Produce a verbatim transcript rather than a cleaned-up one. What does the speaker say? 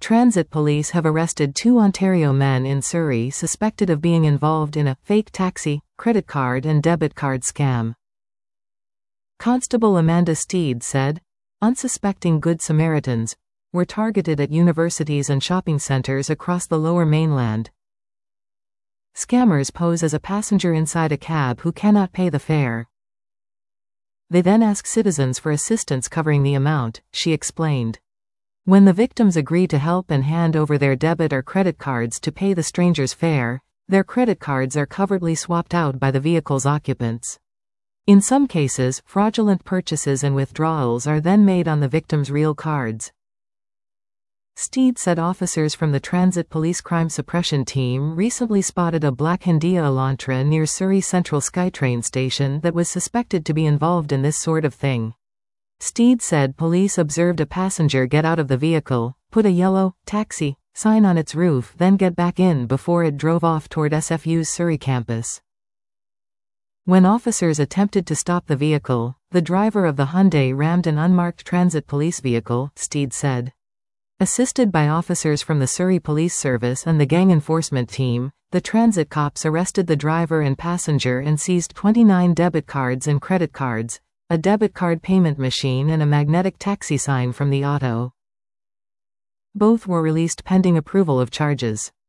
Transit police have arrested two Ontario men in Surrey suspected of being involved in a fake taxi, credit card and debit card scam. Constable Amanda Steed said, "Unsuspecting Good Samaritans were targeted at universities and shopping centres across the Lower Mainland. Scammers pose as a passenger inside a cab who cannot pay the fare. They then ask citizens for assistance covering the amount," she explained. When the victims agree to help and hand over their debit or credit cards to pay the stranger's fare, their credit cards are covertly swapped out by the vehicle's occupants. In some cases, fraudulent purchases and withdrawals are then made on the victim's real cards. Steed said officers from the Transit Police Crime Suppression Team recently spotted a black Hyundai Elantra near Surrey Central SkyTrain station that was suspected to be involved in this sort of thing. Steed said police observed a passenger get out of the vehicle, put a yellow taxi sign on its roof, then get back in before it drove off toward S F U's Surrey campus. When officers attempted to stop the vehicle, the driver of the Hyundai rammed an unmarked transit police vehicle, Steed said. Assisted by officers from the Surrey Police Service and the gang enforcement team, the transit cops arrested the driver and passenger and seized twenty-nine debit cards and credit cards, a debit card payment machine and a magnetic taxi sign from the auto. Both were released pending approval of charges.